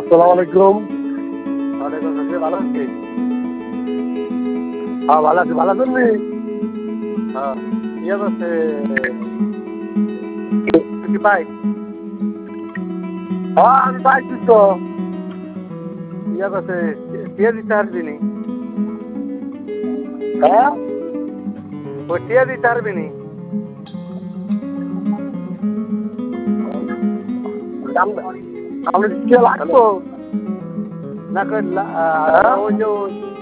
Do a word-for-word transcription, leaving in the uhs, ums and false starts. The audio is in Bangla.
আসসালামু আলাইকুম। ওয়ালাইকুম আসসালাম, ভালো আছি। হ্যাঁ ভালো আছি, ভালো আছেন নি? হ্যাঁ, ইয়ে করছে, তুই কি বাইক হ্যাঁ আমি পাইছি তো। ইয়ে করছে, টিয়া দিতে পারবি নি? হ্যাঁ ওই টিয়া দিতে পারবি নি? আপনি কে লাগতো? না কই লা- হ্যাঁ ওই যে